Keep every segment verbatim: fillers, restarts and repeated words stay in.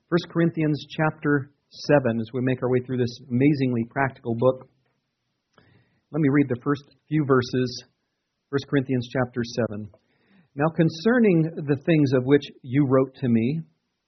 First Corinthians chapter seven, as we make our way through this amazingly practical book. Let me read the first few verses. First Corinthians chapter seven. Now concerning the things of which you wrote to me,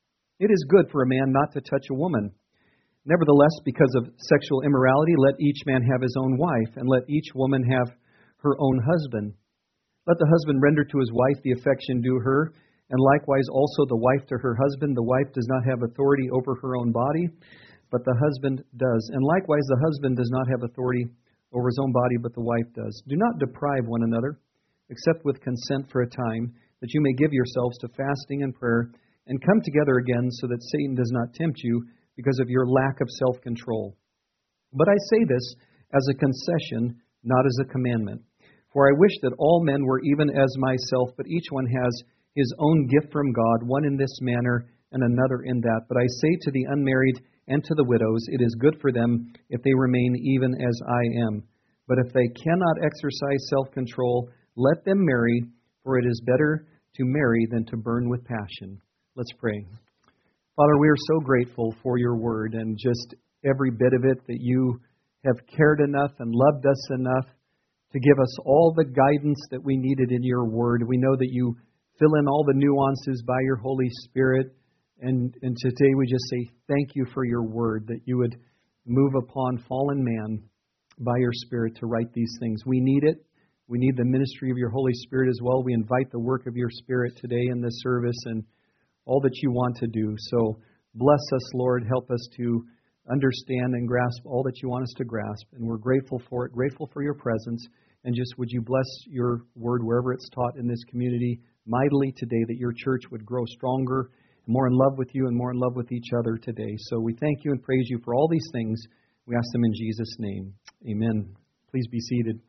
it is good for a man not to touch a woman. Nevertheless, because of sexual immorality, let each man have his own wife, and let each woman have her own husband. Let the husband render to his wife the affection due her, and likewise also the wife to her husband. The wife does not have authority over her own body, but the husband does. And likewise the husband does not have authority over his own body, but the wife does. Do not deprive one another, except with consent for a time, that you may give yourselves to fasting and prayer, and come together again, so that Satan does not tempt you because of your lack of self-control. But I say this as a concession, not as a commandment. For I wish that all men were even as myself, but each one has his own gift from God, one in this manner and another in that. But I say to the unmarried and to the widows, it is good for them if they remain even as I am. But if they cannot exercise self-control, let them marry, for it is better to marry than to burn with passion. Let's pray. Father, we are so grateful for your word and just every bit of it, that you have cared enough and loved us enough to give us all the guidance that we needed in your word. We know that you fill in all the nuances by your Holy Spirit. And, and today we just say thank you for your word, that you would move upon fallen man by your Spirit to write these things. We need it. We need the ministry of your Holy Spirit as well. We invite the work of your Spirit today in this service and all that you want to do. So bless us, Lord. Help us to understand and grasp all that you want us to grasp. And we're grateful for it, grateful for your presence. And just would you bless your word wherever it's taught in this community mightily today, that your church would grow stronger, more in love with you and more in love with each other today. So we thank you and praise you for all these things. We ask them in Jesus' name. Amen. Please be seated.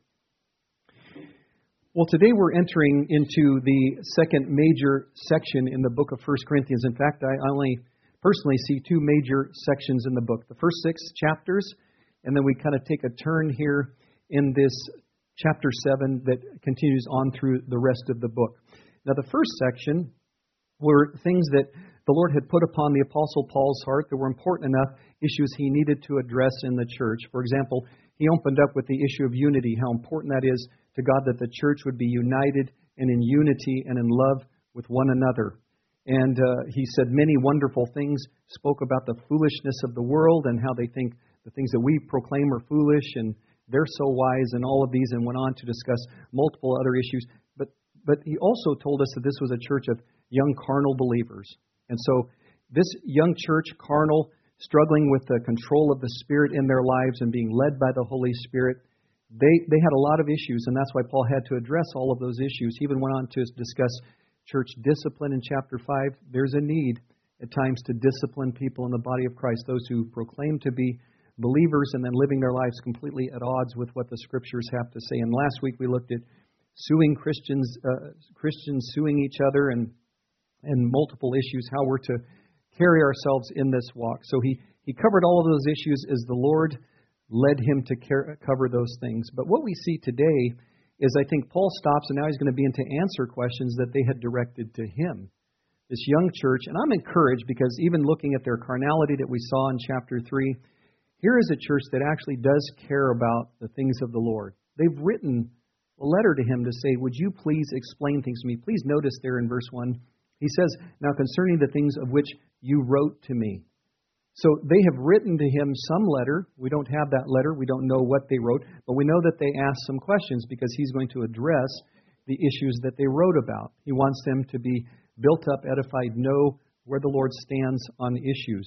Well, today we're entering into the second major section in the book of First Corinthians. In fact, I only personally see two major sections in the book. The first six chapters, and then we kind of take a turn here in this chapter seven that continues on through the rest of the book. Now, the first section were things that the Lord had put upon the Apostle Paul's heart that were important enough, issues he needed to address in the church. For example, he opened up with the issue of unity, how important that is to God that the church would be united and in unity and in love with one another. And uh, he said many wonderful things, spoke about the foolishness of the world and how they think the things that we proclaim are foolish and they're so wise and all of these, and went on to discuss multiple other issues. But but he also told us that this was a church of young carnal believers. And so this young church, carnal, struggling with the control of the Spirit in their lives and being led by the Holy Spirit, they, they had a lot of issues, and that's why Paul had to address all of those issues. He even went on to discuss church discipline in chapter five. There's a need at times to discipline people in the body of Christ, those who proclaim to be believers and then living their lives completely at odds with what the Scriptures have to say. And last week we looked at suing Christians, uh, Christians suing each other and and multiple issues, how we're to carry ourselves in this walk. So he, he covered all of those issues as the Lord led him to care, cover those things. But what we see today is I think Paul stops, and now he's going to begin to answer questions that they had directed to him. This young church, and I'm encouraged because even looking at their carnality that we saw in chapter three, here is a church that actually does care about the things of the Lord. They've written a letter to him to say, would you please explain things to me? Please notice there in verse one, he says, now concerning the things of which you wrote to me. So they have written to him some letter. We don't have that letter. We don't know what they wrote, but we know that they asked some questions because he's going to address the issues that they wrote about. He wants them to be built up, edified, know where the Lord stands on issues.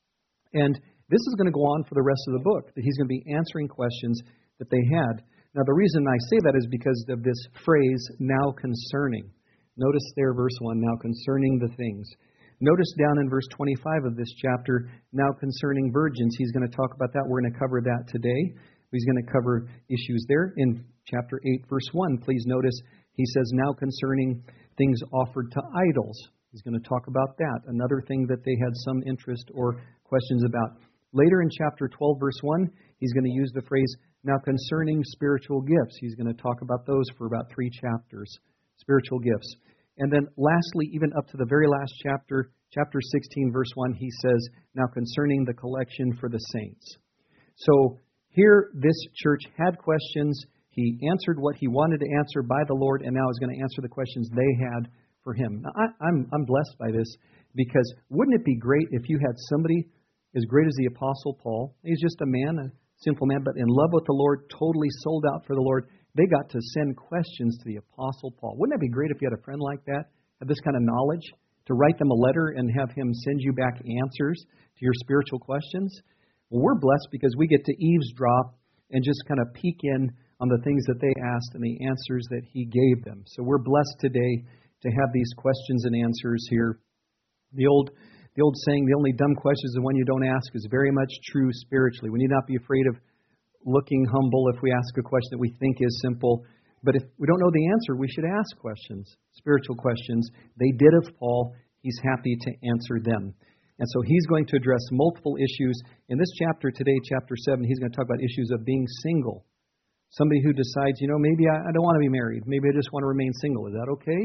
And this is going to go on for the rest of the book, that he's going to be answering questions that they had. Now, the reason I say that is because of this phrase, now concerning. Notice there, verse one, now concerning the things. Notice down in verse twenty-five of this chapter, now concerning virgins. He's going to talk about that. We're going to cover that today. He's going to cover issues there. In chapter eight, verse one, please notice he says, now concerning things offered to idols. He's going to talk about that, another thing that they had some interest or questions about. Later in chapter twelve, verse one, he's going to use the phrase, now concerning spiritual gifts. He's going to talk about those for about three chapters, spiritual gifts. And then lastly, even up to the very last chapter, chapter sixteen, verse one, he says, now concerning the collection for the saints. So here, this church had questions. He answered what he wanted to answer by the Lord, and now is going to answer the questions they had for him. Now, I, I'm, I'm blessed by this, because wouldn't it be great if you had somebody as great as the Apostle Paul? He's just a man, a sinful man, but in love with the Lord, totally sold out for the Lord. They got to send questions to the Apostle Paul. Wouldn't that be great if you had a friend like that, have this kind of knowledge, to write them a letter and have him send you back answers to your spiritual questions? Well, we're blessed because we get to eavesdrop and just kind of peek in on the things that they asked and the answers that he gave them. So we're blessed today to have these questions and answers here. The old the old saying, the only dumb question is the one you don't ask, is very much true spiritually. We need not be afraid of looking humble if we ask a question that we think is simple. But if we don't know the answer, we should ask questions, spiritual questions. They did of Paul. He's happy to answer them. And so he's going to address multiple issues. In this chapter today, chapter seven, he's going to talk about issues of being single. Somebody who decides, you know, maybe I, I don't want to be married. Maybe I just want to remain single. Is that okay?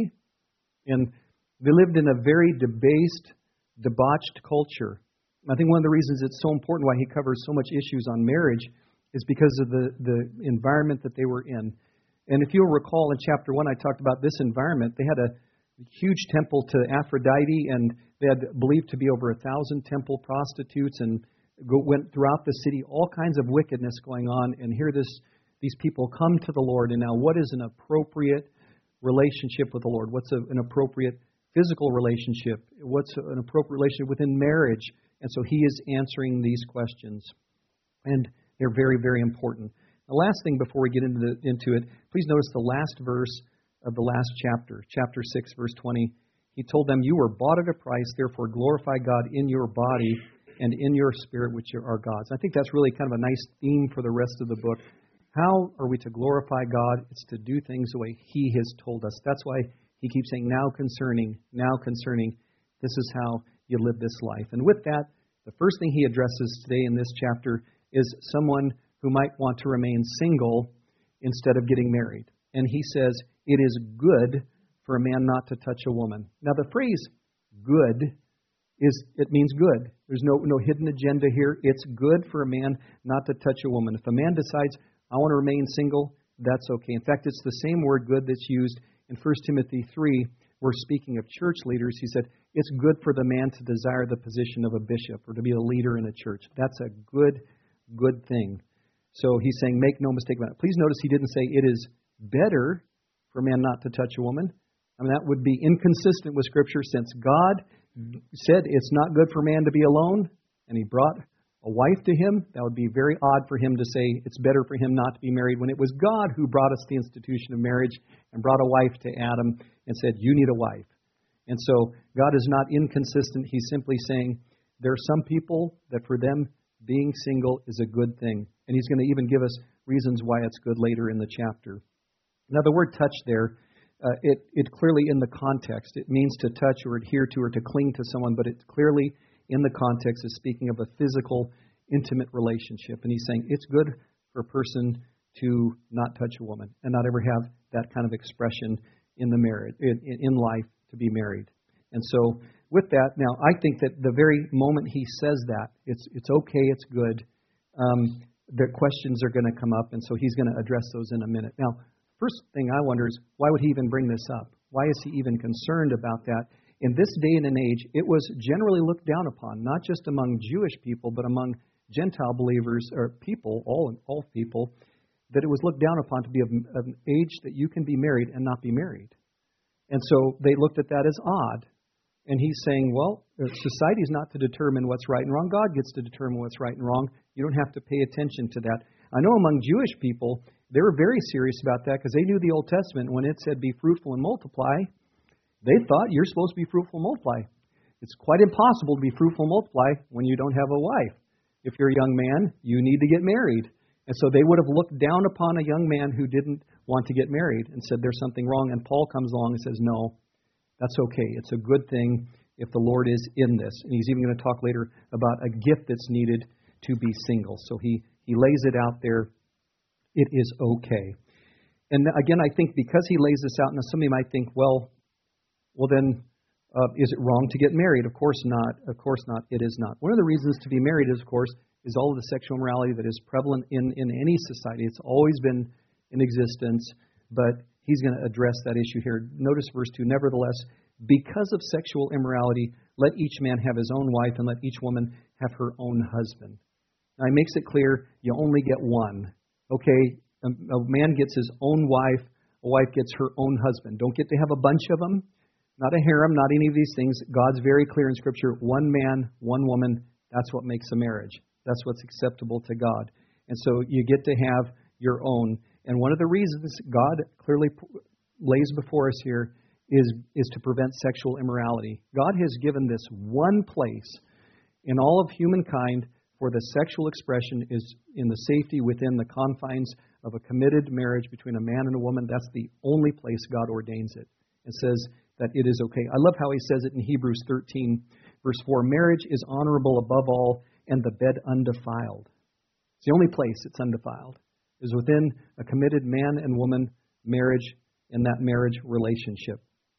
And they lived in a very debased, debauched culture. I think one of the reasons it's so important why he covers so much issues on marriage is because of the, the environment that they were in. And if you'll recall in chapter one, I talked about this environment. They had a huge temple to Aphrodite, and they had believed to be over a thousand temple prostitutes, and go, went throughout the city, all kinds of wickedness going on. And here this these people come to the Lord. And now what is an appropriate relationship with the Lord? What's a, an appropriate physical relationship? What's an appropriate relationship within marriage? And so he is answering these questions. And they're very, very important. The last thing before we get into, the, into it, please notice the last verse of the last chapter, chapter six, verse twenty. He told them, you were bought at a price, therefore glorify God in your body and in your spirit, which are God's. I think that's really kind of a nice theme for the rest of the book. How are we to glorify God? It's to do things the way He has told us. That's why he keeps saying, now concerning, now concerning. This is how you live this life. And with that, the first thing he addresses today in this chapter is someone who might want to remain single instead of getting married. And he says, it is good for a man not to touch a woman. Now the phrase good is, it means good. There's no, no hidden agenda here. It's good for a man not to touch a woman. If a man decides, I want to remain single, that's okay. In fact, it's the same word good that's used in First Timothy three, where speaking of church leaders, he said, it's good for the man to desire the position of a bishop or to be a leader in a church. That's a good, good thing. So he's saying, make no mistake about it. Please notice he didn't say it is better for a man not to touch a woman. I mean, that would be inconsistent with Scripture, since God said it's not good for man to be alone, and He brought a wife to him. That would be very odd for Him to say it's better for him not to be married when it was God who brought us the institution of marriage and brought a wife to Adam and said, you need a wife. And so God is not inconsistent. He's simply saying there are some people that for them being single is a good thing. And He's going to even give us reasons why it's good later in the chapter. Now the word touch there, uh, it, it clearly in the context, it means to touch or adhere to or to cling to someone, but it clearly in the context is speaking of a physical, intimate relationship. And he's saying it's good for a person to not touch a woman and not ever have that kind of expression in the marriage, in, in life, to be married. And so with that, now I think that the very moment he says that, it's it's okay, it's good, um, the questions are going to come up, and so he's going to address those in a minute. Now, first thing I wonder is, why would he even bring this up? Why is he even concerned about that? In this day and age, it was generally looked down upon, not just among Jewish people, but among Gentile believers, or people, all all people, that it was looked down upon to be of, of an age that you can be married and not be married. And so they looked at that as odd. And he's saying, well, society is not to determine what's right and wrong. God gets to determine what's right and wrong. You don't have to pay attention to that. I know among Jewish people, they were very serious about that because they knew the Old Testament. When it said be fruitful and multiply, they thought you're supposed to be fruitful and multiply. It's quite impossible to be fruitful and multiply when you don't have a wife. If you're a young man, you need to get married. And so they would have looked down upon a young man who didn't want to get married and said there's something wrong. And Paul comes along and says, no, that's okay. It's a good thing if the Lord is in this. And he's even going to talk later about a gift that's needed to be single. So he, he lays it out there. It is okay. And again, I think because he lays this out, now somebody might think, well, well then, Uh, is it wrong to get married? Of course not. Of course not. It is not. One of the reasons to be married is, of course, is all of the sexual immorality that is prevalent in, in any society. It's always been in existence, but he's going to address that issue here. Notice verse two, nevertheless, because of sexual immorality, let each man have his own wife and let each woman have her own husband. Now, he makes it clear you only get one. Okay, a, a man gets his own wife, a wife gets her own husband. Don't get to have a bunch of them. Not a harem, not any of these things. God's very clear in Scripture. One man, one woman, that's what makes a marriage. That's what's acceptable to God. And so you get to have your own. And one of the reasons God clearly lays before us here is, is to prevent sexual immorality. God has given this one place in all of humankind for the sexual expression is in the safety within the confines of a committed marriage between a man and a woman. That's the only place God ordains it. It says that it is okay. I love how he says it in Hebrews thirteen, verse four. Marriage is honorable above all, and the bed undefiled. It's the only place it's undefiled. Is within a committed man and woman marriage in that marriage relationship.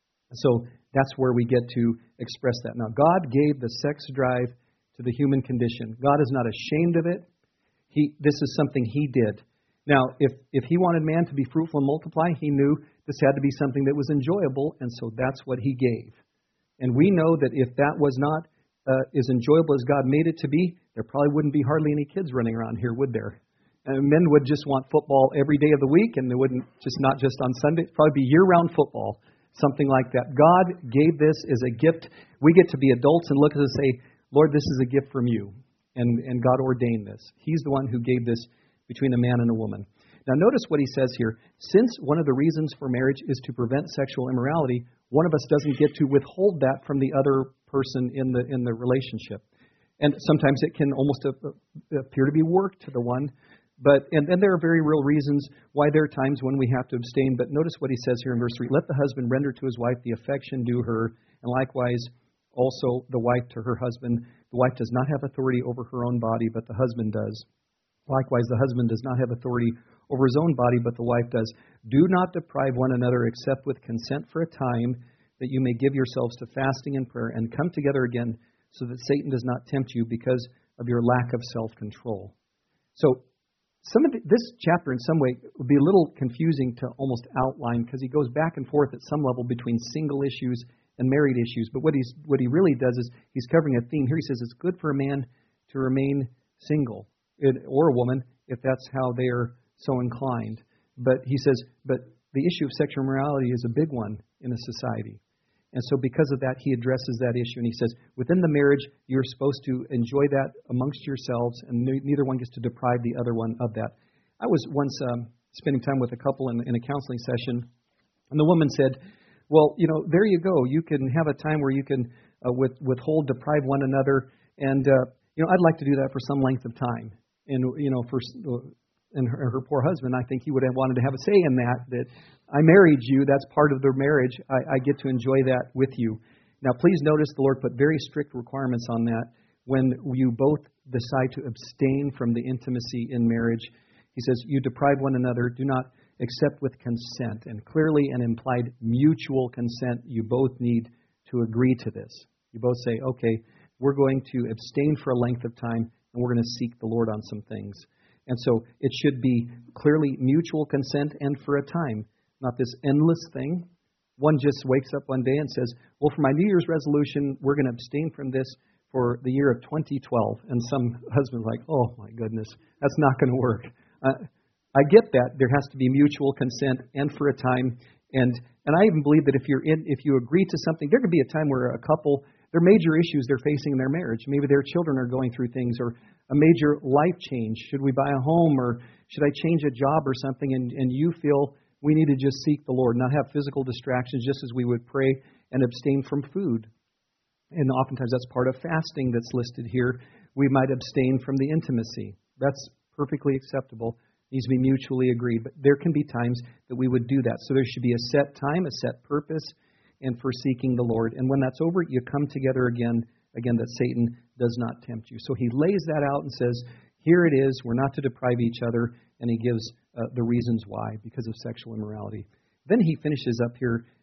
So that's where we get to express that. Now, God gave the sex drive to the human condition. God is not ashamed of it. He, this is something He did. Now, if, if He wanted man to be fruitful and multiply, He knew this had to be something that was enjoyable, and so that's what He gave. And we know that if that was not uh, as enjoyable as God made it to be, there probably wouldn't be hardly any kids running around here, would there? And men would just want football every day of the week, and they wouldn't just not just on Sunday. It'd probably be year-round football, something like that. God gave this as a gift. We get to be adults and look at it and say, Lord, this is a gift from you. And, and God ordained this. He's the one who gave this between a man and a woman. Now notice what he says here. Since one of the reasons for marriage is to prevent sexual immorality, one of us doesn't get to withhold that from the other person in the in the relationship. And sometimes it can almost appear to be work to the one. But and, and there are very real reasons why there are times when we have to abstain. But notice what he says here in verse three. Let the husband render to his wife the affection due her, and likewise also the wife to her husband. The wife does not have authority over her own body, but the husband does. Likewise, the husband does not have authority over his own body, but the wife does. Do not deprive one another except with consent for a time, that you may give yourselves to fasting and prayer, and come together again, so that Satan does not tempt you because of your lack of self-control. So, some of the, this chapter in some way would be a little confusing to almost outline, because he goes back and forth at some level between single issues and married issues. But what he's what he really does is he's covering a theme. Here he says it's good for a man to remain single, or a woman, if that's how they are so inclined. But he says, but the issue of sexual immorality is a big one in a society. And so because of that, he addresses that issue. And he says, within the marriage, you're supposed to enjoy that amongst yourselves, and neither one gets to deprive the other one of that. I was once um, spending time with a couple in, in a counseling session, and the woman said, well, you know, there you go. You can have a time where you can uh, with, withhold, deprive one another. And, uh, you know, I'd like to do that for some length of time. And, you know, for and her, her poor husband, I think he would have wanted to have a say in that, that I married you, that's part of their marriage, I, I get to enjoy that with you. Now, please notice the Lord put very strict requirements on that when you both decide to abstain from the intimacy in marriage. He says, you deprive one another, do not accept with consent. And clearly an implied mutual consent, you both need to agree to this. You both say, okay, we're going to abstain for a length of time, and we're going to seek the Lord on some things. And so it should be clearly mutual consent and for a time, not this endless thing. One just wakes up one day and says, well, for my New Year's resolution, we're going to abstain from this for the year of twenty twelve. And some husband's like, oh, my goodness, that's not going to work. Uh, I get that. There has to be mutual consent and for a time. And and I even believe that if you're in, if you agree to something, there could be a time where a couple, there are major issues they're facing in their marriage. Maybe their children are going through things, or a major life change. Should we buy a home, or should I change a job or something? And, and you feel we need to just seek the Lord, not have physical distractions, just as we would pray and abstain from food. And oftentimes that's part of fasting that's listed here. We might abstain from the intimacy. That's perfectly acceptable. It needs to be mutually agreed. But there can be times that we would do that. So there should be a set time, a set purpose, and for seeking the Lord. And when that's over, you come together again, again, that Satan does not tempt you. So he lays that out and says, here it is, we're not to deprive each other, and he gives uh, the reasons why, because of sexual immorality. Then he finishes up here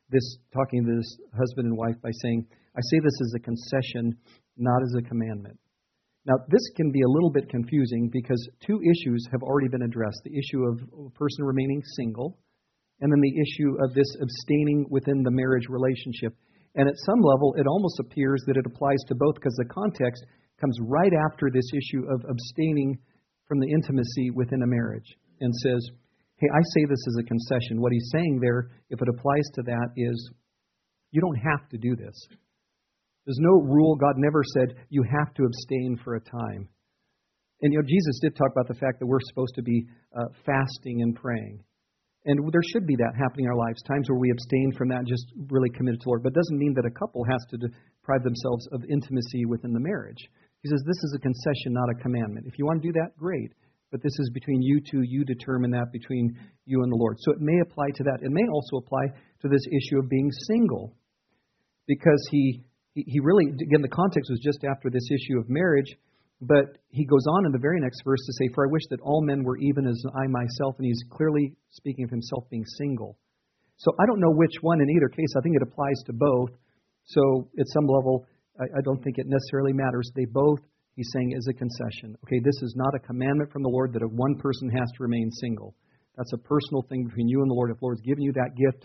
this, talking to this husband and wife by saying, I say this as a concession, not as a commandment. Now, this can be a little bit confusing because two issues have already been addressed. The issue of a person remaining single, and then the issue of this abstaining within the marriage relationship. And at some level, it almost appears that it applies to both because the context comes right after this issue of abstaining from the intimacy within a marriage and says, hey, I say this as a concession. What he's saying there, if it applies to that, is you don't have to do this. There's no rule. God never said you have to abstain for a time. And, you know, Jesus did talk about the fact that we're supposed to be uh, fasting and praying. And there should be that happening in our lives, times where we abstain from that and just really committed to the Lord. But it doesn't mean that a couple has to deprive themselves of intimacy within the marriage. He says this is a concession, not a commandment. If you want to do that, great. But this is between you two. You determine that between you and the Lord. So it may apply to that. It may also apply to this issue of being single. Because he, he really, again, the context was just after this issue of marriage. But he goes on in the very next verse to say, for I wish that all men were even as I myself. And he's clearly speaking of himself being single. So I don't know which one in either case. I think it applies to both. So at some level, I, I don't think it necessarily matters. They both, he's saying, is a concession. Okay, this is not a commandment from the Lord that one person has to remain single. That's a personal thing between you and the Lord. If the Lord's given you that gift,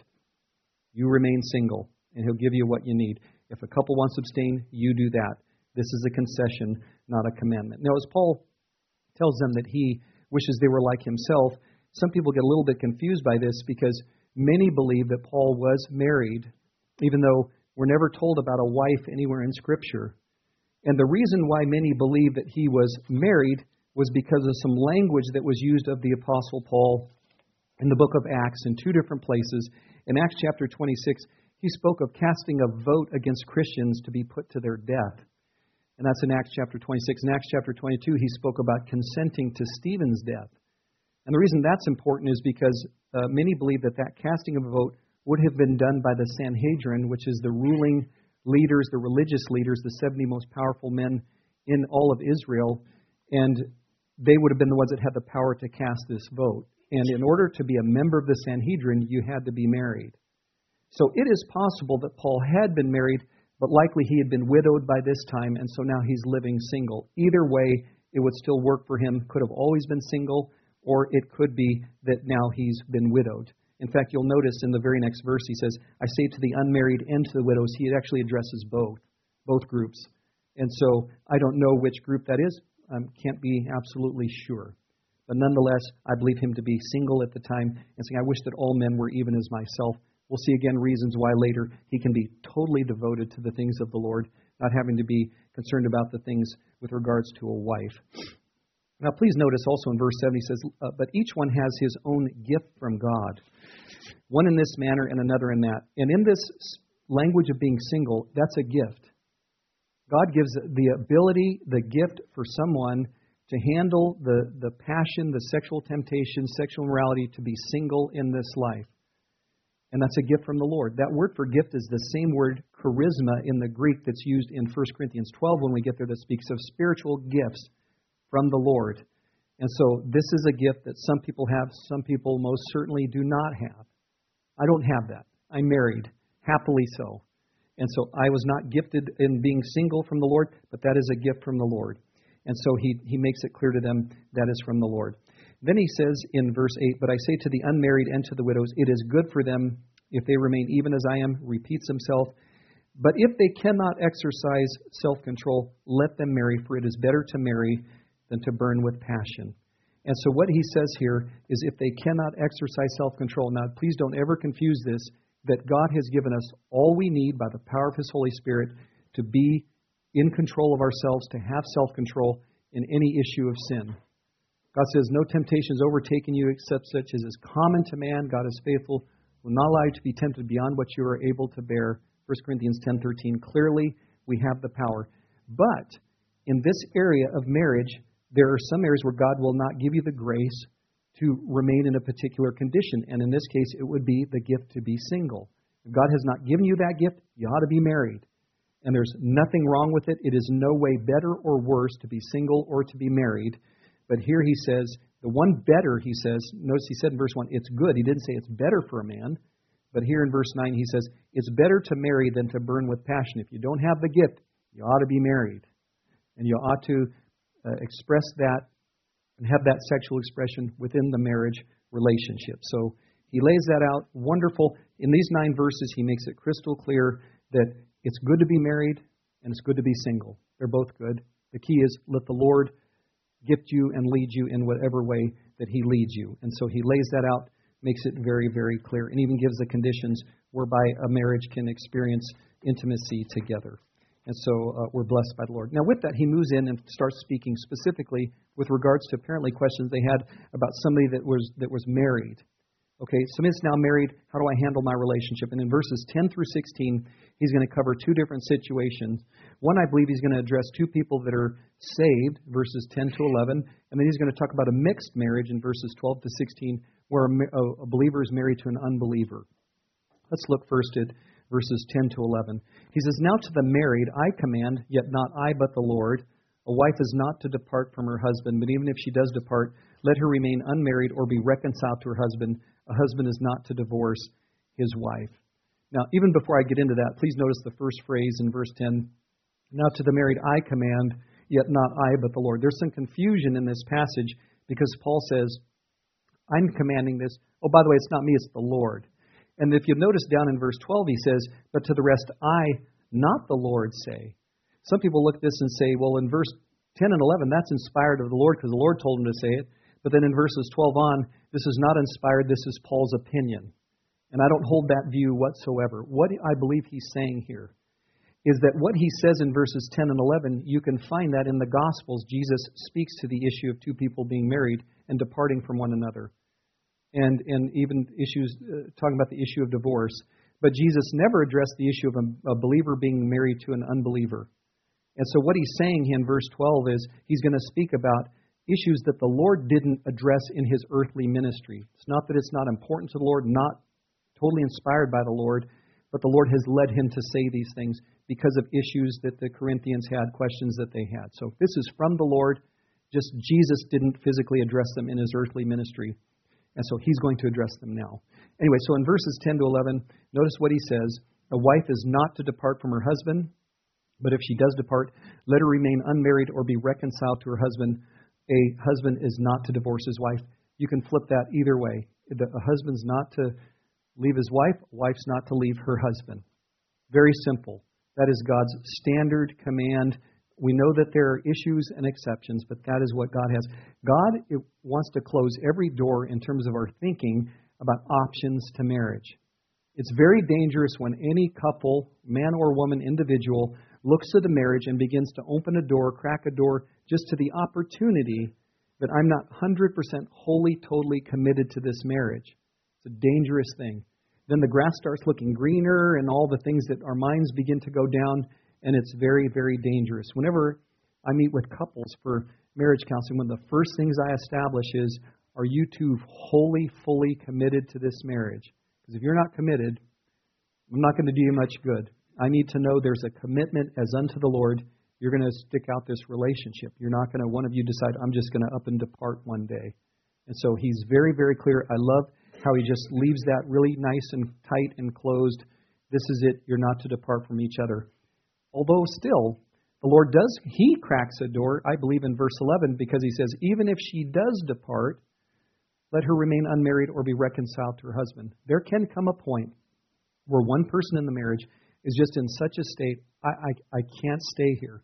you remain single, and he'll give you what you need. If a couple wants to abstain, you do that. This is a concession, not a commandment. Now, as Paul tells them that he wishes they were like himself, some people get a little bit confused by this because many believe that Paul was married, even though we're never told about a wife anywhere in Scripture. And the reason why many believe that he was married was because of some language that was used of the Apostle Paul in the book of Acts in two different places. In Acts chapter twenty-six, he spoke of casting a vote against Christians to be put to their death. And that's in Acts chapter twenty-six. In Acts chapter twenty-two, he spoke about consenting to Stephen's death. And the reason that's important is because uh, many believe that that casting of a vote would have been done by the Sanhedrin, which is the ruling leaders, the religious leaders, the seventy most powerful men in all of Israel. And they would have been the ones that had the power to cast this vote. And in order to be a member of the Sanhedrin, you had to be married. So it is possible that Paul had been married, but likely he had been widowed by this time, and so now he's living single. Either way, it would still work for him. Could have always been single, or it could be that now he's been widowed. In fact, you'll notice in the very next verse, he says, I say to the unmarried and to the widows. He actually addresses both, both groups. And so I don't know which group that is. I um, can't be absolutely sure. But nonetheless, I believe him to be single at the time and saying, I wish that all men were even as myself. We'll see again reasons why later he can be totally devoted to the things of the Lord, not having to be concerned about the things with regards to a wife. Now, please notice also in verse seven, he says, uh, but each one has his own gift from God, one in this manner and another in that. And in this language of being single, that's a gift. God gives the ability, the gift for someone to handle the, the passion, the sexual temptation, sexual immorality, to be single in this life. And that's a gift from the Lord. That word for gift is the same word, charisma, in the Greek that's used in First Corinthians twelve when we get there, that speaks of spiritual gifts from the Lord. And so this is a gift that some people have, some people most certainly do not have. I don't have that. I'm married, happily so. And so I was not gifted in being single from the Lord, but that is a gift from the Lord. And so he, he makes it clear to them that is from the Lord. Then he says in verse eight, but I say to the unmarried and to the widows, it is good for them if they remain even as I am, repeats himself. But if they cannot exercise self-control, let them marry, for it is better to marry than to burn with passion. And so what he says here is if they cannot exercise self-control, now please don't ever confuse this, that God has given us all we need by the power of his Holy Spirit to be in control of ourselves, to have self-control in any issue of sin. God says, no temptation has overtaken you except such as is common to man. God is faithful, will not allow you to be tempted beyond what you are able to bear. First Corinthians ten thirteen, clearly we have the power. But in this area of marriage, there are some areas where God will not give you the grace to remain in a particular condition. And in this case, it would be the gift to be single. If God has not given you that gift, you ought to be married. And there's nothing wrong with it. It is no way better or worse to be single or to be married. But here he says, the one better, he says, notice he said in verse one, it's good. He didn't say it's better for a man, But here in verse nine, he says, it's better to marry than to burn with passion. If you don't have the gift, you ought to be married. And you ought to uh, express that and have that sexual expression within the marriage relationship. So he lays that out. Wonderful. In these nine verses, he makes it crystal clear that it's good to be married and it's good to be single. They're both good. The key is let the Lord gift you and lead you in whatever way that he leads you. And so he lays that out, makes it very, very clear, and even gives the conditions whereby a marriage can experience intimacy together. And so uh, we're blessed by the Lord. Now with that, he moves in and starts speaking specifically with regards to apparently questions they had about somebody that was that was married. Okay, somebody's now married. How do I handle my relationship? And in verses ten through sixteen, he's going to cover two different situations. One, I believe he's going to address two people that are saved, verses ten to eleven. And then he's going to talk about a mixed marriage in verses twelve to sixteen, where a, a believer is married to an unbeliever. Let's look first at verses ten to eleven. He says, now to the married I command, yet not I but the Lord. A wife is not to depart from her husband, but even if she does depart, let her remain unmarried or be reconciled to her husband. A husband is not to divorce his wife. Now, even before I get into that, please notice the first phrase in verse ten. Now to the married I command, yet not I but the Lord. There's some confusion in this passage because Paul says, I'm commanding this. Oh, by the way, it's not me, it's the Lord. And if you notice down in verse twelve, he says, but to the rest I, not the Lord, say. Some people look at this and say, well, in verse ten and eleven, that's inspired of the Lord because the Lord told him to say it. But then in verses twelve on, this is not inspired, this is Paul's opinion. And I don't hold that view whatsoever. What I believe he's saying here is that what he says in verses ten and eleven, you can find that in the Gospels. Jesus speaks to the issue of two people being married and departing from one another. And, and even issues, uh, talking about the issue of divorce. But Jesus never addressed the issue of a, a believer being married to an unbeliever. And so what he's saying in verse twelve is he's going to speak about issues that the Lord didn't address in his earthly ministry. It's not that it's not important to the Lord, not totally inspired by the Lord, but the Lord has led him to say these things because of issues that the Corinthians had, questions that they had. So this is from the Lord, just Jesus didn't physically address them in his earthly ministry. And so he's going to address them now. Anyway, so in verses ten to eleven, notice what he says. A wife is not to depart from her husband, but if she does depart, let her remain unmarried or be reconciled to her husband. A husband is not to divorce his wife. You can flip that either way. A husband's not to leave his wife, a wife's not to leave her husband. Very simple. That is God's standard command. We know that there are issues and exceptions, but that is what God has. God it wants to close every door in terms of our thinking about options to marriage. It's very dangerous when any couple, man or woman, individual, looks to the marriage and begins to open a door, crack a door, just to the opportunity that I'm not one hundred percent wholly, totally committed to this marriage. It's a dangerous thing. Then the grass starts looking greener and all the things that our minds begin to go down, and it's very, very dangerous. Whenever I meet with couples for marriage counseling, one of the first things I establish is, are you two wholly, fully committed to this marriage? Because if you're not committed, I'm not going to do you much good. I need to know there's a commitment as unto the Lord. You're going to stick out this relationship. You're not going to, one of you decide, I'm just going to up and depart one day. And so he's very, very clear. I love how he just leaves that really nice and tight and closed. This is it. You're not to depart from each other. Although still, the Lord does, he cracks a door, I believe in verse eleven, because he says, even if she does depart, let her remain unmarried or be reconciled to her husband. There can come a point where one person in the marriage is just in such a state, I, I, I can't stay here.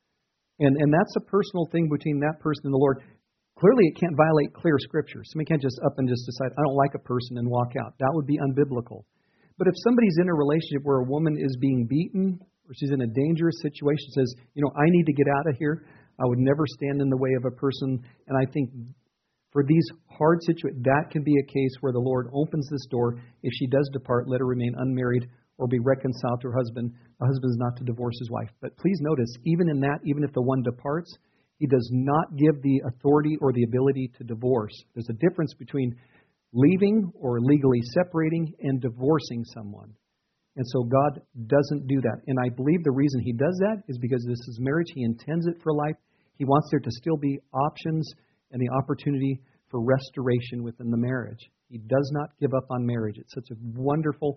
And, and that's a personal thing between that person and the Lord. Clearly, it can't violate clear Scripture. Somebody can't just up and just decide, I don't like a person and walk out. That would be unbiblical. But if somebody's in a relationship where a woman is being beaten or she's in a dangerous situation, says, you know, I need to get out of here. I would never stand in the way of a person. And I think for these hard situations, that can be a case where the Lord opens this door. If she does depart, let her remain unmarried or be reconciled to her husband. A husband is not to divorce his wife. But please notice, even in that, even if the one departs, he does not give the authority or the ability to divorce. There's a difference between leaving or legally separating and divorcing someone. And so God doesn't do that. And I believe the reason he does that is because this is marriage. He intends it for life. He wants there to still be options and the opportunity for restoration within the marriage. He does not give up on marriage. It's such a wonderful,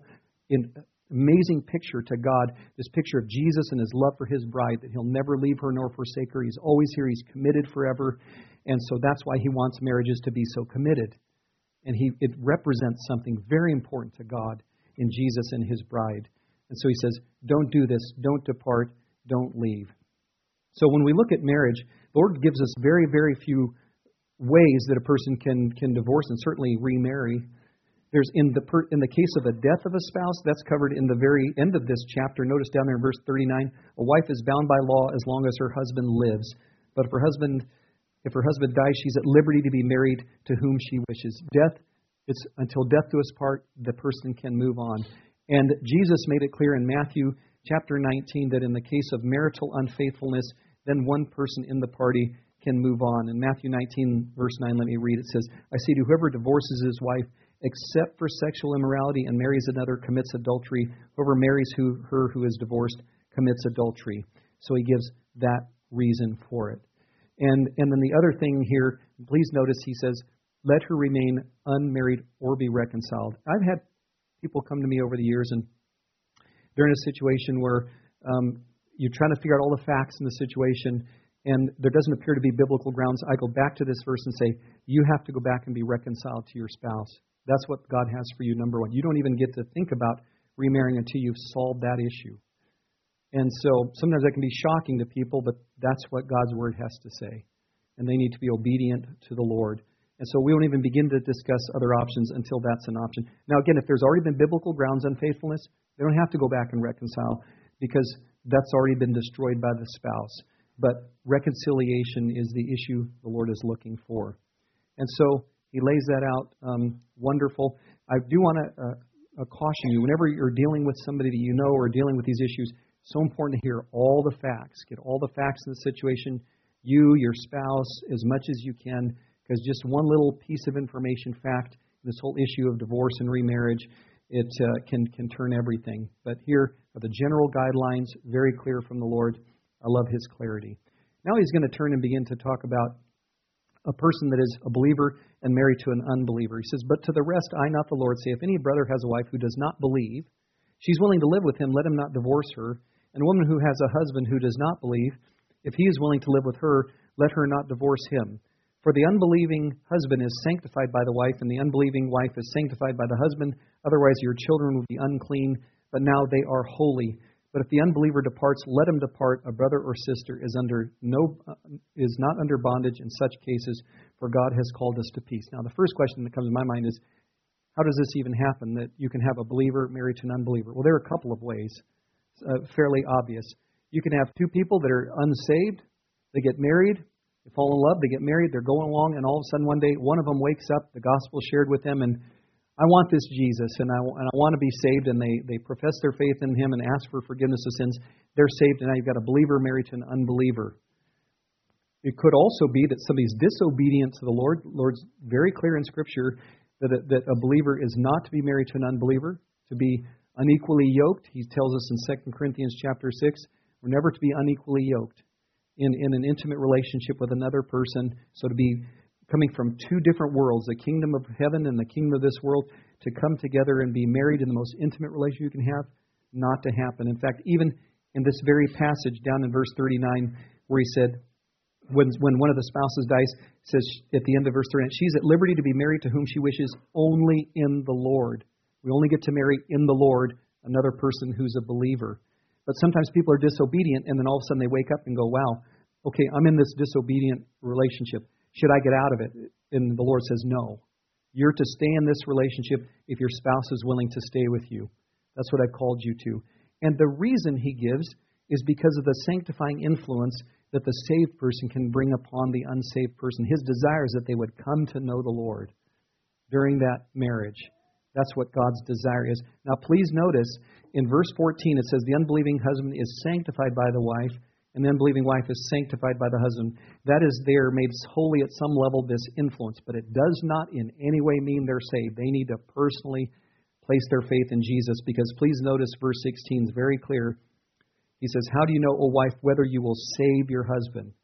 amazing picture to God, this picture of Jesus and His love for His bride, that He'll never leave her nor forsake her. He's always here. He's committed forever. And so that's why He wants marriages to be so committed. And he, it represents something very important to God in Jesus and His bride. And so He says, don't do this, don't depart, don't leave. So when we look at marriage, the Lord gives us very, very few ways that a person can, can divorce and certainly remarry. There's in the per, in the case of a death of a spouse, that's covered in the very end of this chapter. Notice down there in verse thirty-nine, a wife is bound by law as long as her husband lives. But if her husband if her husband dies, she's at liberty to be married to whom she wishes. Death, it's until death do us part, the person can move on. And Jesus made it clear in Matthew chapter nineteen that in the case of marital unfaithfulness, then one person in the party can move on. In Matthew nineteen, verse nine, let me read. It says, I say to whoever divorces his wife, except for sexual immorality, and marries another, commits adultery. Whoever marries who, her who is divorced commits adultery. So He gives that reason for it. And, and then the other thing here, please notice He says, let her remain unmarried or be reconciled. I've had people come to me over the years, and they're in a situation where um, you're trying to figure out all the facts in the situation, and there doesn't appear to be biblical grounds. I go back to this verse and say, you have to go back and be reconciled to your spouse. That's what God has for you, number one. You don't even get to think about remarrying until you've solved that issue. And so sometimes that can be shocking to people, but that's what God's Word has to say. And they need to be obedient to the Lord. And so we won't even begin to discuss other options until that's an option. Now, again, if there's already been biblical grounds on faithfulness, they don't have to go back and reconcile because that's already been destroyed by the spouse. But reconciliation is the issue the Lord is looking for. And so He lays that out um, wonderful. I do want to uh, caution you, whenever you're dealing with somebody that you know or dealing with these issues, it's so important to hear all the facts. Get all the facts of the situation, you, your spouse, as much as you can, because just one little piece of information, fact, this whole issue of divorce and remarriage, it uh, can, can turn everything. But here are the general guidelines, very clear from the Lord. I love His clarity. Now He's going to turn and begin to talk about a person that is a believer and married to an unbeliever. He says, but to the rest I, not the Lord, say, if any brother has a wife who does not believe, she's willing to live with him, let him not divorce her. And a woman who has a husband who does not believe, if he is willing to live with her, let her not divorce him. For the unbelieving husband is sanctified by the wife, and the unbelieving wife is sanctified by the husband. Otherwise your children would be unclean, but now they are holy. But if the unbeliever departs, let him depart. A brother or sister is under no uh, is not under bondage in such cases, for God has called us to peace. Now, the first question that comes to my mind is, how does this even happen, that you can have a believer married to an unbeliever? Well, there are a couple of ways, uh, fairly obvious. You can have two people that are unsaved. They get married. They fall in love. They get married. They're going along, and all of a sudden one day, one of them wakes up, the gospel shared with them, and I want this Jesus, and I, and I want to be saved, and they, they profess their faith in Him and ask for forgiveness of sins. They're saved, and now you've got a believer married to an unbeliever. It could also be that somebody's disobedient to the Lord. The Lord's very clear in Scripture that a, that a believer is not to be married to an unbeliever, to be unequally yoked. He tells us in Second Corinthians chapter six, we're never to be unequally yoked in, in an intimate relationship with another person. So to be coming from two different worlds, the kingdom of heaven and the kingdom of this world, to come together and be married in the most intimate relationship you can have, not to happen. In fact, even in this very passage down in verse thirty-nine, where he said, when, when one of the spouses dies, it says at the end of verse thirty-nine, she's at liberty to be married to whom she wishes, only in the Lord. We only get to marry in the Lord another person who's a believer. But sometimes people are disobedient, and then all of a sudden they wake up and go, wow, okay, I'm in this disobedient relationship. Should I get out of it? And the Lord says, no. You're to stay in this relationship if your spouse is willing to stay with you. That's what I've called you to. And the reason He gives is because of the sanctifying influence that the saved person can bring upon the unsaved person. His desire is that they would come to know the Lord during that marriage. That's what God's desire is. Now, please notice, in verse fourteen, it says, the unbelieving husband is sanctified by the wife, and the unbelieving wife is sanctified by the husband. That is there, made holy at some level, this influence. But it does not in any way mean they're saved. They need to personally place their faith in Jesus. Because please notice verse sixteen is very clear. He says, how do you know, O wife, whether you will save your husband?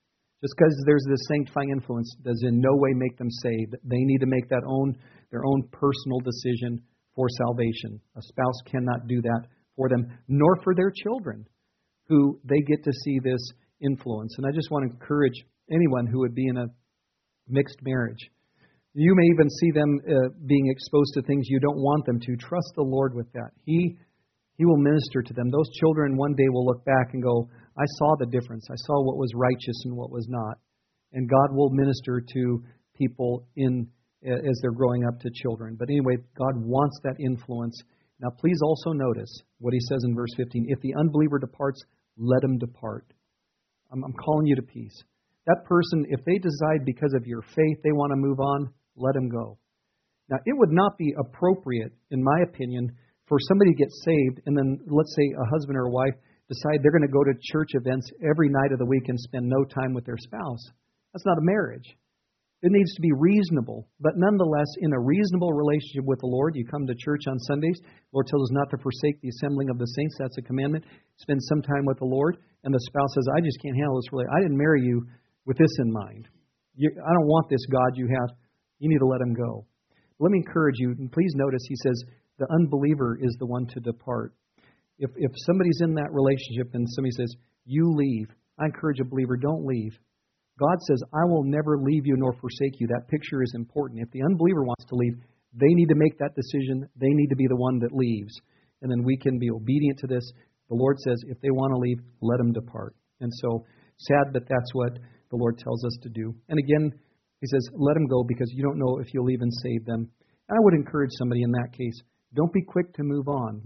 Just because there's this sanctifying influence does in no way make them saved. They need to make that own their own personal decision for salvation. A spouse cannot do that for them, nor for their children, who they get to see this influence. And I just want to encourage anyone who would be in a mixed marriage. You may even see them uh, being exposed to things you don't want them to. Trust the Lord with that. He He will minister to them. Those children one day will look back and go, I saw the difference. I saw what was righteous and what was not. And God will minister to people in as they're growing up to children. But anyway, God wants that influence. Now, please also notice what he says in verse fifteen. If the unbeliever departs, let him depart. I'm, I'm calling you to peace. That person, if they decide because of your faith they want to move on, let him go. Now, it would not be appropriate, in my opinion, for somebody to get saved and then, let's say, a husband or a wife decide they're going to go to church events every night of the week and spend no time with their spouse. That's not a marriage. It needs to be reasonable. But nonetheless, in a reasonable relationship with the Lord, you come to church on Sundays. The Lord tells us not to forsake the assembling of the saints. That's a commandment. Spend some time with the Lord. And the spouse says, I just can't handle this really. I didn't marry you with this in mind. You, I don't want this God you have. You need to let him go. Let me encourage you. And please notice he says the unbeliever is the one to depart. If if somebody's in that relationship and somebody says, you leave, I encourage a believer, don't leave. God says, I will never leave you nor forsake you. That picture is important. If the unbeliever wants to leave, they need to make that decision. They need to be the one that leaves. And then we can be obedient to this. The Lord says, if they want to leave, let them depart. And so, sad that that's what the Lord tells us to do. And again, he says, let them go because you don't know if you'll even save them. I would encourage somebody in that case, don't be quick to move on,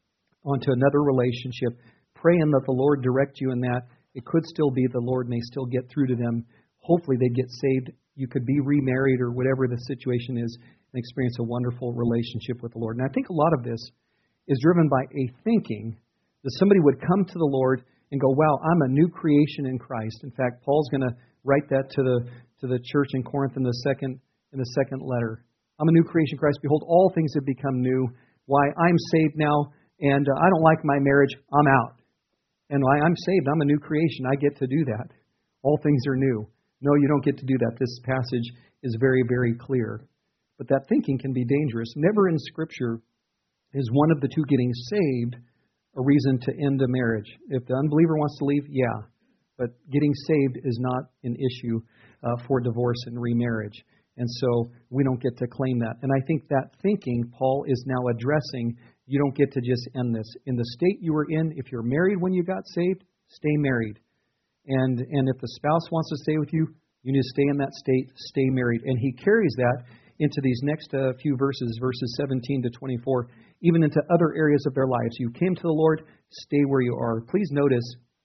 onto another relationship. Pray and let the Lord direct you in that. It could still be the Lord may still get through to them. Hopefully they get saved. You could be remarried or whatever the situation is and experience a wonderful relationship with the Lord. And I think a lot of this is driven by a thinking that somebody would come to the Lord and go, wow, I'm a new creation in Christ. In fact, Paul's going to write that to the to the church in Corinth in the second in the second letter. I'm a new creation in Christ. Behold, all things have become new. Why, I'm saved now, and uh, I don't like my marriage. I'm out. And why I'm saved, I'm a new creation. I get to do that. All things are new. No, you don't get to do that. This passage is very, very clear. But that thinking can be dangerous. Never in Scripture is one of the two, getting saved, a reason to end a marriage. If the unbeliever wants to leave, yeah. But getting saved is not an issue uh, for divorce and remarriage. And so we don't get to claim that. And I think that thinking Paul is now addressing. You don't get to just end this. In the state you were in, if you're married when you got saved, stay married. And and if the spouse wants to stay with you, you need to stay in that state, stay married. And he carries that into these next uh, few verses, verses seventeen to twenty-four, even into other areas of their lives. You came to the Lord, stay where you are. Please notice,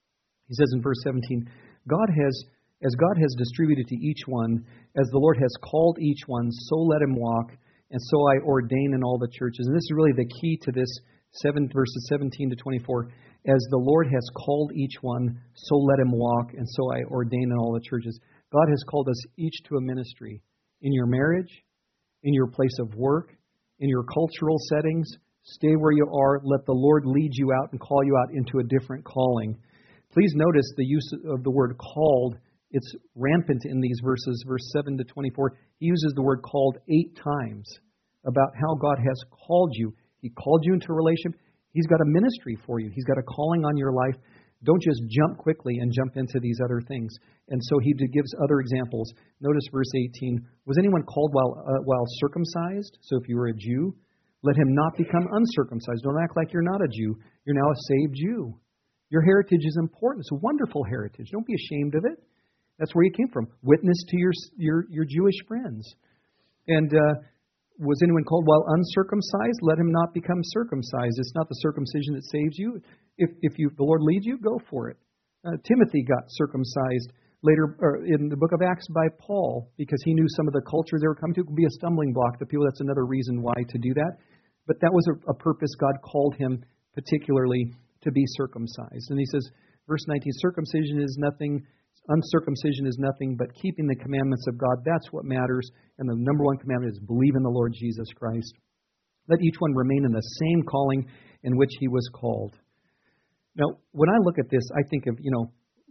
he says in verse seventeen, God has, as God has distributed to each one, as the Lord has called each one, so let him walk. And so I ordain in all the churches. And this is really the key to this seven verses seventeen to twenty-four. As the Lord has called each one, so let him walk. And so I ordain in all the churches. God has called us each to a ministry. In your marriage, in your place of work, in your cultural settings, stay where you are. Let the Lord lead you out and call you out into a different calling. Please notice the use of the word called. It's rampant in these verses, verse seven to twenty-four. He uses the word called eight times about how God has called you. He called you into a relationship. He's got a ministry for you. He's got a calling on your life. Don't just jump quickly and jump into these other things. And so he gives other examples. Notice verse eighteen. Was anyone called while uh, while circumcised? So if you were a Jew, let him not become uncircumcised. Don't act like you're not a Jew. You're now a saved Jew. Your heritage is important. It's a wonderful heritage. Don't be ashamed of it. That's where you came from. Witness to your your, your Jewish friends. And uh, was anyone called while uncircumcised? Let him not become circumcised. It's not the circumcision that saves you. If if you the Lord leads you, go for it. Uh, Timothy got circumcised later or in the book of Acts by Paul because he knew some of the cultures they were coming to. It could be a stumbling block to people. That's another reason why to do that. But that was a, a purpose God called him particularly to be circumcised. And he says, verse nineteen, circumcision is nothing. Uncircumcision is nothing but keeping the commandments of God. That's what matters. And the number one commandment is believe in the Lord Jesus Christ. Let each one remain in the same calling in which he was called. Now, when I look at this, I think of, you know,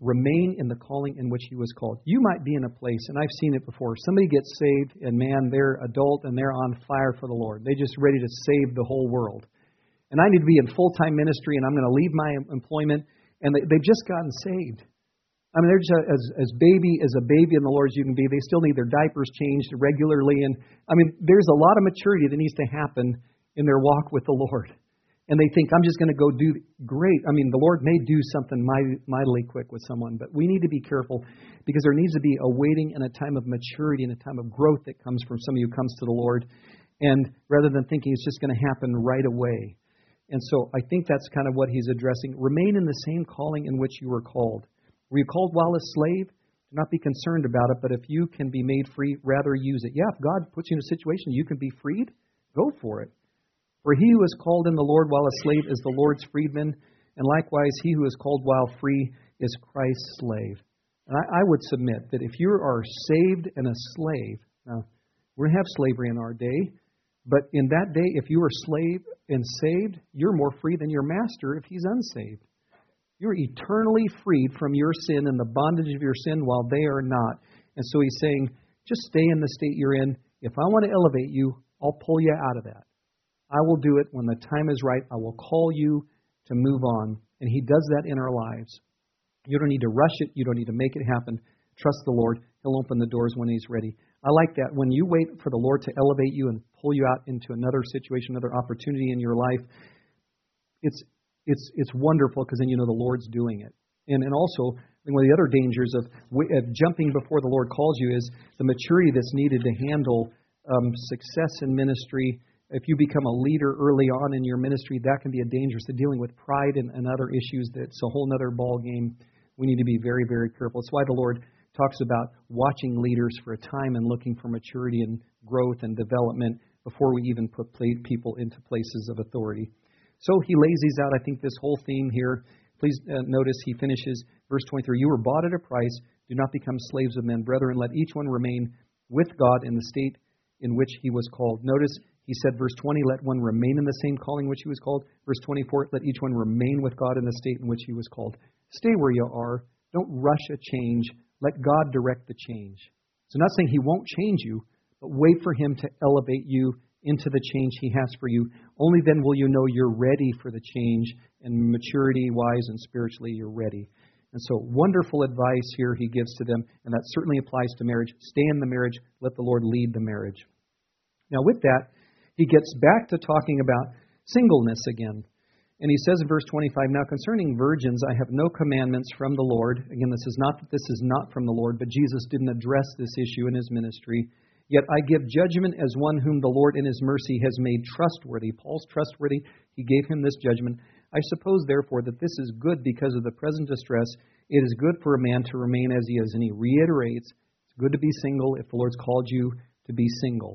remain in the calling in which he was called. You might be in a place, and I've seen it before, somebody gets saved, and man, they're adult, and they're on fire for the Lord. They're just ready to save the whole world. And I need to be in full-time ministry, and I'm going to leave my employment, and they, they've just gotten saved. I mean, they're just as, as baby, as a baby in the Lord as you can be. They still need their diapers changed regularly. And I mean, there's a lot of maturity that needs to happen in their walk with the Lord. And they think, I'm just going to go do great. I mean, the Lord may do something mightily quick with someone, but we need to be careful because there needs to be a waiting and a time of maturity and a time of growth that comes from somebody who comes to the Lord. And rather than thinking it's just going to happen right away. And so I think that's kind of what he's addressing. Remain in the same calling in which you were called. Were you called while a slave? Do not be concerned about it, but if you can be made free, rather use it. Yeah, if God puts you in a situation you can be freed, go for it. For he who is called in the Lord while a slave is the Lord's freedman, and likewise he who is called while free is Christ's slave. And I, I would submit that if you are saved and a slave, now we're going to have slavery in our day, but in that day, if you are slave and saved, you're more free than your master if he's unsaved. You're eternally freed from your sin and the bondage of your sin while they are not. And so he's saying, just stay in the state you're in. If I want to elevate you, I'll pull you out of that. I will do it when the time is right. I will call you to move on. And he does that in our lives. You don't need to rush it. You don't need to make it happen. Trust the Lord. He'll open the doors when he's ready. I like that. When you wait for the Lord to elevate you and pull you out into another situation, another opportunity in your life, it's it's it's wonderful because then you know the Lord's doing it. And and also, one of the other dangers of, of jumping before the Lord calls you is the maturity that's needed to handle um, success in ministry. If you become a leader early on in your ministry, that can be a dangerous to dealing with pride and, and other issues. That's a whole other ball game. We need to be very, very careful. It's why the Lord talks about watching leaders for a time and looking for maturity and growth and development before we even put people into places of authority. So he lays these out. I think this whole theme here, please uh, notice he finishes verse twenty-three. You were bought at a price. Do not become slaves of men. Brethren, let each one remain with God in the state in which he was called. Notice he said, verse twenty, let one remain in the same calling which he was called. Verse twenty-four, let each one remain with God in the state in which he was called. Stay where you are. Don't rush a change. Let God direct the change. So not saying he won't change you, but wait for him to elevate you into the change he has for you. Only then will you know you're ready for the change, and maturity-wise and spiritually you're ready. And so wonderful advice here he gives to them, and that certainly applies to marriage. Stay in the marriage. Let the Lord lead the marriage. Now with that, he gets back to talking about singleness again. And he says in verse twenty-five, now concerning virgins, I have no commandments from the Lord. Again, this is not that this is not from the Lord, but Jesus didn't address this issue in his ministry. Yet I give judgment as one whom the Lord in his mercy has made trustworthy. Paul's trustworthy. He gave him this judgment. I suppose, therefore, that this is good because of the present distress. It is good for a man to remain as he is. And he reiterates, it's good to be single if the Lord's called you to be single.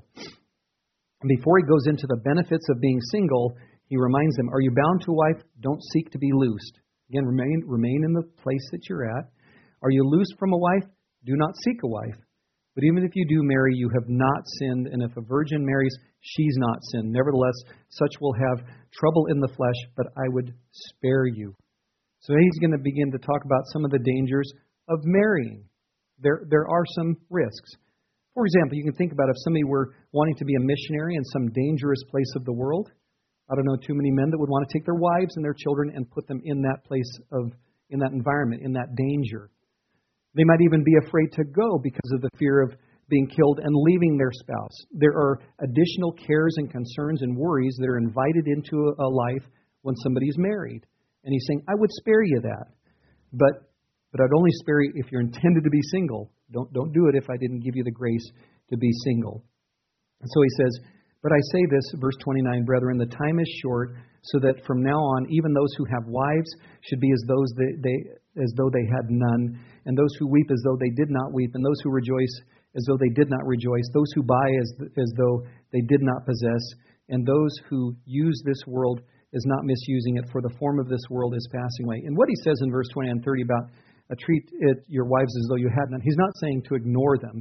And before he goes into the benefits of being single, he reminds them, are you bound to a wife? Don't seek to be loosed. Again, remain, remain in the place that you're at. Are you loosed from a wife? Do not seek a wife. But even if you do marry, you have not sinned. And if a virgin marries, she's not sinned. Nevertheless, such will have trouble in the flesh, but I would spare you. So he's going to begin to talk about some of the dangers of marrying. There, there are some risks. For example, you can think about if somebody were wanting to be a missionary in some dangerous place of the world. I don't know too many men that would want to take their wives and their children and put them in that place of, in that environment, in that danger. They might even be afraid to go because of the fear of being killed and leaving their spouse. There are additional cares and concerns and worries that are invited into a life when somebody's married. And he's saying, I would spare you that. But but I'd only spare you if you're intended to be single. Don't, don't do it if I didn't give you the grace to be single. And so he says, but I say this, verse twenty-nine, brethren, the time is short, so that from now on, even those who have wives should be as those they, they as though they had none, and those who weep as though they did not weep, and those who rejoice as though they did not rejoice, those who buy as as though they did not possess, and those who use this world as not misusing it, for the form of this world is passing away. And what he says in verse twenty and thirty about uh, treat it, your wives as though you had none, he's not saying to ignore them.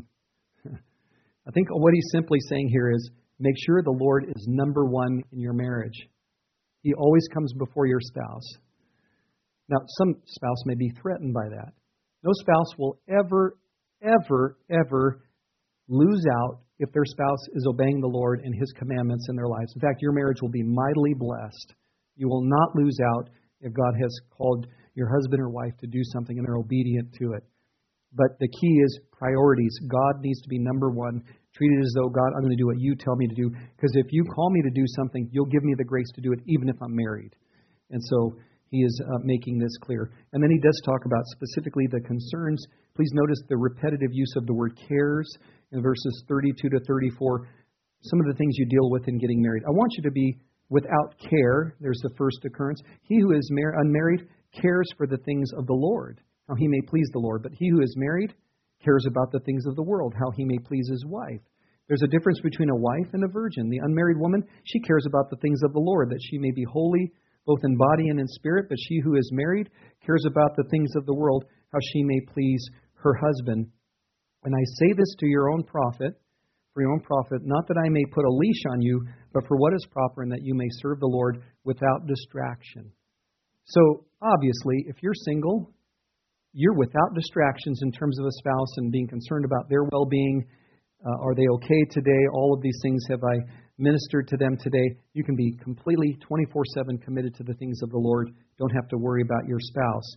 I think what he's simply saying here is, make sure the Lord is number one in your marriage. He always comes before your spouse. Now, some spouse may be threatened by that. No spouse will ever, ever, ever lose out if their spouse is obeying the Lord and His commandments in their lives. In fact, your marriage will be mightily blessed. You will not lose out if God has called your husband or wife to do something and they're obedient to it. But the key is priorities. God needs to be number one. Treat it as though, God, I'm going to do what you tell me to do. Because if you call me to do something, you'll give me the grace to do it, even if I'm married. And so he is uh, making this clear. And then he does talk about specifically the concerns. Please notice the repetitive use of the word cares in verses thirty-two to thirty-four. Some of the things you deal with in getting married. I want you to be without care. There's the first occurrence. He who is mar- unmarried cares for the things of the Lord, how he may please the Lord. But he who is married cares about the things of the world, how he may please his wife. There's a difference between a wife and a virgin. The unmarried woman, she cares about the things of the Lord, that she may be holy both in body and in spirit. But she who is married cares about the things of the world, how she may please her husband. And I say this to your own profit, for your own profit, not that I may put a leash on you, but for what is proper, and that you may serve the Lord without distraction. So, obviously, if you're single, you're without distractions in terms of a spouse and being concerned about their well-being. Uh, are they okay today? All of these things, have I ministered to them today? You can be completely twenty-four seven committed to the things of the Lord. Don't have to worry about your spouse.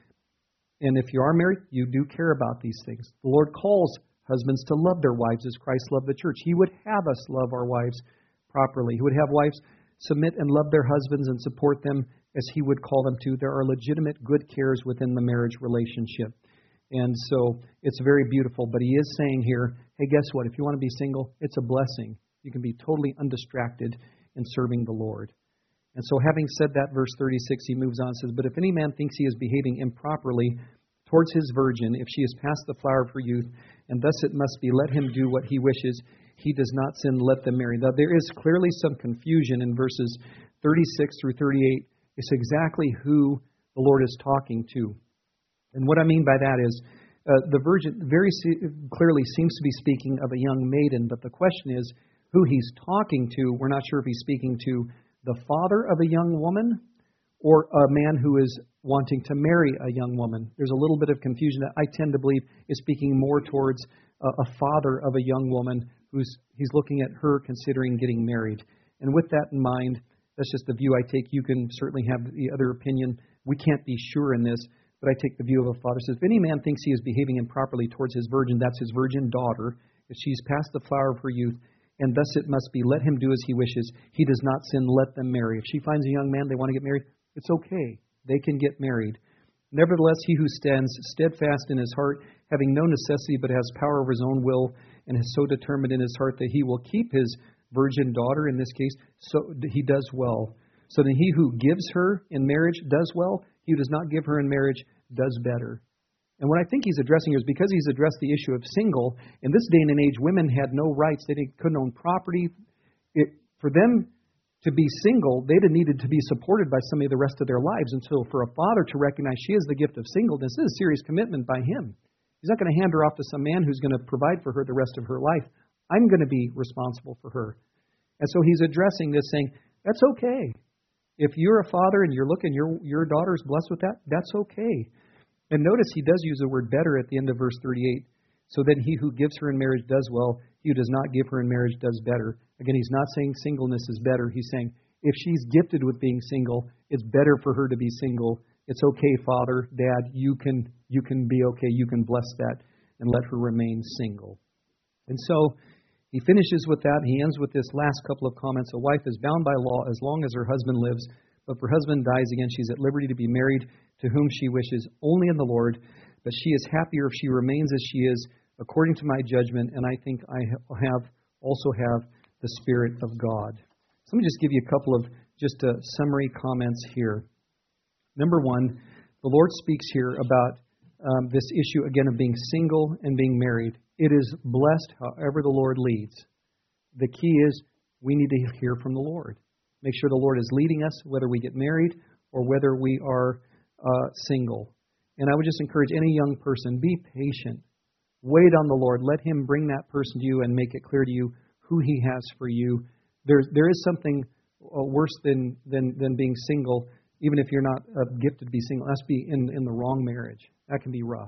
And if you are married, you do care about these things. The Lord calls husbands to love their wives as Christ loved the church. He would have us love our wives properly. He would have wives submit and love their husbands and support them as He would call them to. There are legitimate good cares within the marriage relationship. And so it's very beautiful. But He is saying here, hey, guess what? If you want to be single, it's a blessing. You can be totally undistracted in serving the Lord. And so having said that, verse thirty-six, he moves on and says, but if any man thinks he is behaving improperly towards his virgin, if she is past the flower of her youth, and thus it must be, let him do what he wishes. He does not sin, let them marry. Now, there is clearly some confusion in verses thirty-six through thirty-eight. It's exactly who the Lord is talking to. And what I mean by that is, uh, the virgin very clearly seems to be speaking of a young maiden, but the question is who he's talking to. We're not sure if he's speaking to the father of a young woman or a man who is wanting to marry a young woman. There's a little bit of confusion that I tend to believe is speaking more towards a, a father of a young woman who's he's looking at her considering getting married. And with that in mind, that's just the view I take. You can certainly have the other opinion. We can't be sure in this, but I take the view of a father. It says, if any man thinks he is behaving improperly towards his virgin, that's his virgin daughter, if she's past the flower of her youth, and thus it must be, let him do as he wishes. He does not sin, let them marry. If she finds a young man, they want to get married, it's okay. They can get married. Nevertheless, he who stands steadfast in his heart, having no necessity but has power over his own will, and is so determined in his heart that he will keep his virgin daughter, in this case, so he does well. So then he who gives her in marriage does well. He who does not give her in marriage does better. And what I think he's addressing here is because he's addressed the issue of single, in this day and age, women had no rights. They couldn't own property. It, for them to be single, they'd have needed to be supported by somebody the rest of their lives. And so for a father to recognize she has the gift of singleness, this is a serious commitment by him. He's not going to hand her off to some man who's going to provide for her the rest of her life. I'm going to be responsible for her. And so he's addressing this, saying, that's okay. If you're a father and you're looking, your your daughter's blessed with that, that's okay. And notice he does use the word better at the end of verse thirty-eight. So then he who gives her in marriage does well. He who does not give her in marriage does better. Again, he's not saying singleness is better. He's saying if she's gifted with being single, it's better for her to be single. It's okay, Father, Dad, you can you can be okay. You can bless that and let her remain single. And so he finishes with that. He ends with this last couple of comments. A wife is bound by law as long as her husband lives. But if her husband dies again, she's at liberty to be married to whom she wishes, only in the Lord. But she is happier if she remains as she is, according to my judgment. And I think I have also have the Spirit of God. So let me just give you a couple of just uh, summary comments here. Number one, the Lord speaks here about um, this issue again of being single and being married. It is blessed however the Lord leads. The key is we need to hear from the Lord. Make sure the Lord is leading us, whether we get married or whether we are uh, single. And I would just encourage any young person, be patient. Wait on the Lord. Let Him bring that person to you and make it clear to you who He has for you. There's, there is something uh, worse than, than, than being single, even if you're not uh, gifted to be single. That's be in, in the wrong marriage. That can be rough.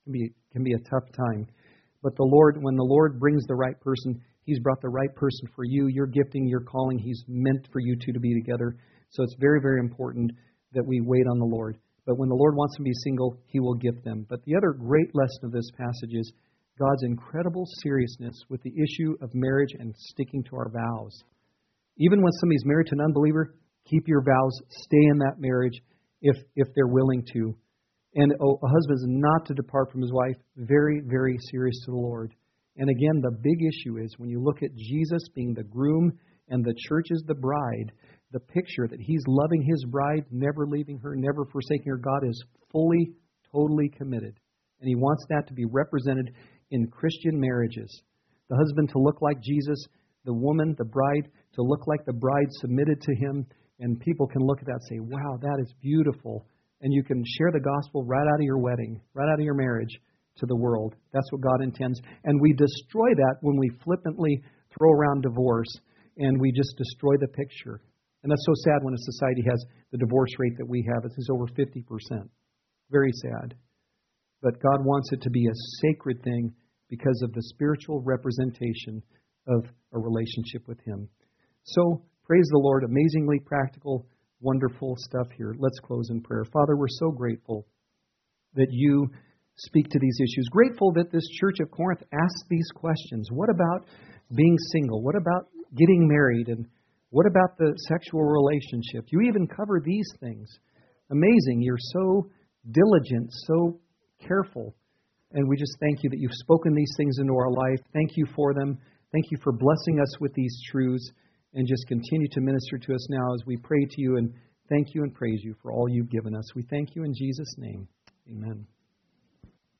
can be can be a tough time. But the Lord, when the Lord brings the right person, He's brought the right person for you. Your gifting, your calling, He's meant for you two to be together. So it's very, very important that we wait on the Lord. But when the Lord wants them to be single, He will gift them. But the other great lesson of this passage is God's incredible seriousness with the issue of marriage and sticking to our vows. Even when somebody's married to an unbeliever, keep your vows, stay in that marriage if if they're willing to. And a husband is not to depart from his wife, very, very serious to the Lord. And again, the big issue is when you look at Jesus being the groom and the church is the bride, the picture that He's loving His bride, never leaving her, never forsaking her. God is fully, totally committed. And He wants that to be represented in Christian marriages. The husband to look like Jesus, the woman, the bride, to look like the bride submitted to Him. And people can look at that and say, wow, that is beautiful. And you can share the gospel right out of your wedding, right out of your marriage to the world. That's what God intends. And we destroy that when we flippantly throw around divorce and we just destroy the picture. And that's so sad when a society has the divorce rate that we have. It's over fifty percent. Very sad. But God wants it to be a sacred thing because of the spiritual representation of a relationship with Him. So, praise the Lord. Amazingly practical, wonderful stuff here. Let's close in prayer. Father, we're so grateful that You speak to these issues. Grateful that this church of Corinth asked these questions. What about being single? What about getting married? And what about the sexual relationship? You even cover these things. Amazing. You're so diligent, so careful. And we just thank You that You've spoken these things into our life. Thank You for them. Thank You for blessing us with these truths. And just continue to minister to us now as we pray to You and thank You and praise You for all You've given us. We thank You in Jesus' name. Amen.